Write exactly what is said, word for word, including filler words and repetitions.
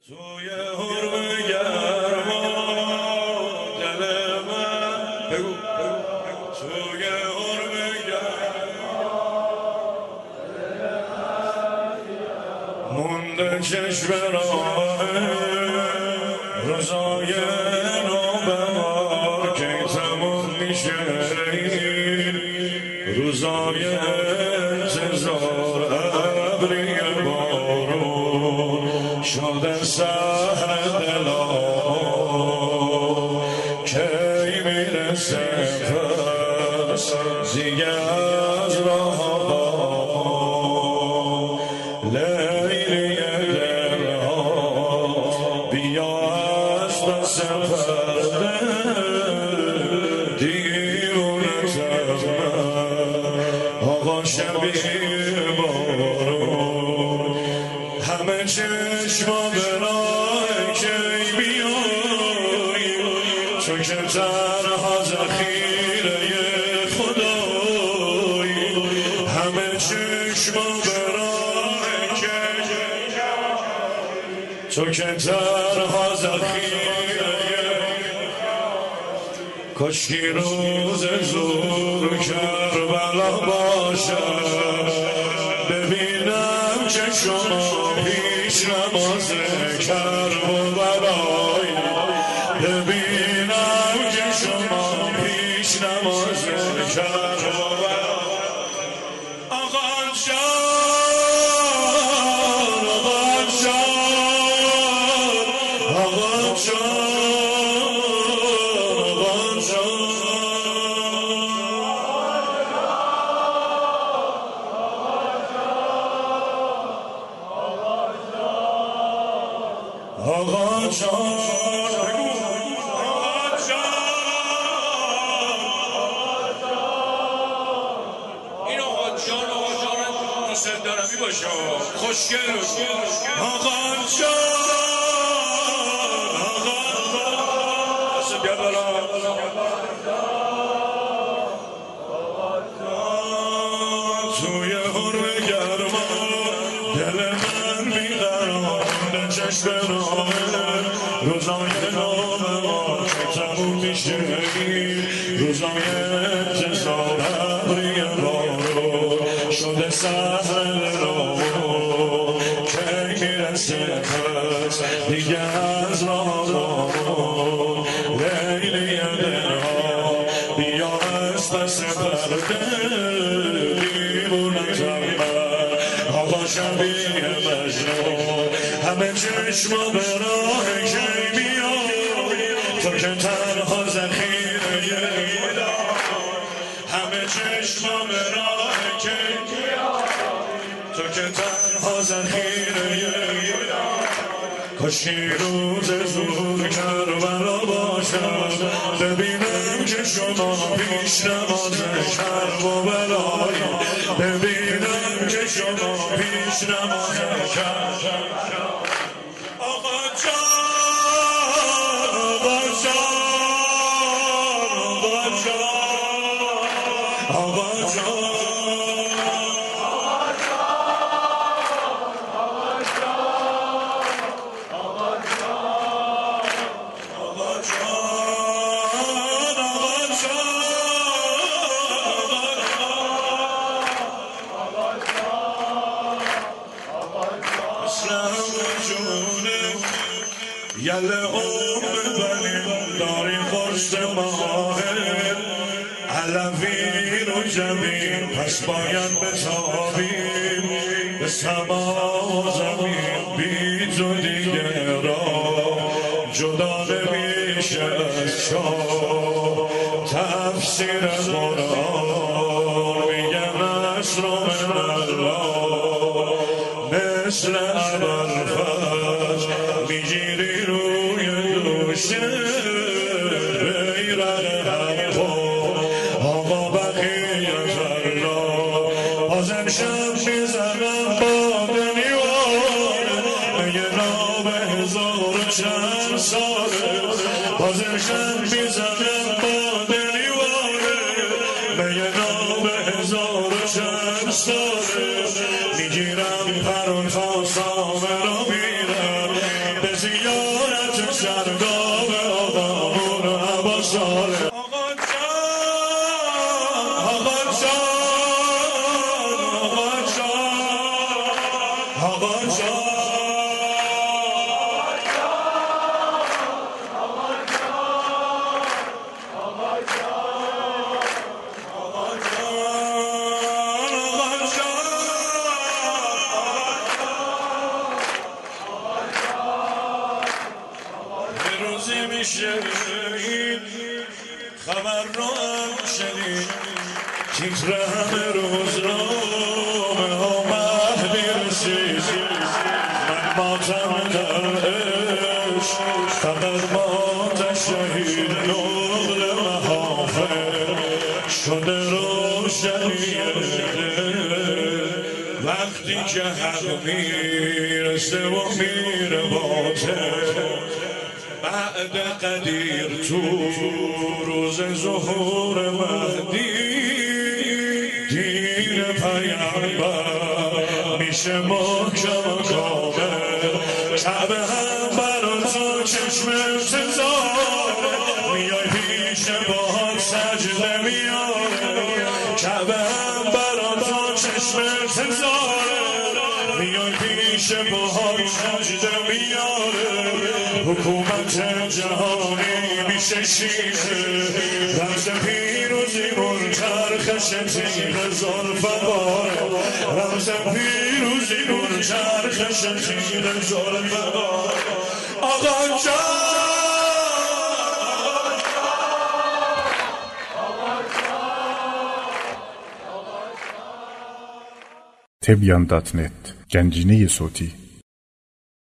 توی حرم گرما دل من بگو بگو توی حرم گرما مونده چشم راه روزای نوبهار که تموم میشه روزای انتظار ابری بارون شده سهر دلا کی میرسه پس دیگه از راه با لیلی دلها بیا از پس پرده دیونت از من آقا شبیه بارون همه چشما به راه کی بیایی تو که تنها ذخیره خدایی همه چشما به راه کی تو که تنها ذخیره کاشکی روز زور کربلا باشد ببینم که شما پیش نماز کرب و بلای ببینم که شما پیش نماز کرب و بلای آقا جان آقا جان آقا جان آقا جان آقا جان این آقا جان آقا جان ناصر درمی باشه خوشگل آقا جان آقا جان بیا بالا توی حرم گرما دل من بیقرار چشم راه روزای نوبهار که تموم میشه روزای انتظار ابری بارون شده سهر رو کی میرسه پس دیگه از راه بارون لیلی دلها بیا از پس پرده دیوونت من آقا شبیه مجنون همه چشما به راه کی بیایی تو که تنها ذخیره همه چشما به راه کی تو که تنها ذخیره کاشکی روز زور کربلا باشد ببینم که شما پیش نماز کرب و بلای ببینم که شما پیش نماز کرب آقا جان آقا جان آقا جان یله ام ببریم داری خوش ماهر علوی رو جمعیم پس باید بتابیم به سما و زمین بی تو دیگه را جدا نمیشه از شاه تفسیر قرآن میگه نصر من الله مثل ابوالفضل میگیری روی دوشه بیرق حقا آقا بقیت الله بازم شب میزنم با دنیوانه میگه نام هزار و چند ساله بازم شب میزنم با دنیوانه میگه نام هزار و چند ساله میگیرم پرون تا سامه رو میرم زیارت سرگاه آقامون عباساله. آقا جان آقا جان آقا جان آقا جان شنید خبر رو هم شنید تیتر همه روز نامه ها مهدی رسید من ماتم در عشق فقط مات شهید نقل محافل شده روشنیه وقتی که حق میرسه و میره باطل بعد قدیر تو روز ظهور مهدی دین پیامبر میشه محکم و کامل کعبه هم برا تو چشم انتظاره میای پیش باهات سجده میاره کعبه هم برا تو چشم انتظاره میای پیش باهات سجده میاره حکومت جهانی میشه شیشه رمز پیروزیمون چرخش تیغ زلفقاره رمز پیروزیمون چرخش تیغ زلفقاره آقا جان تبیان دات نت گنجینه صوتی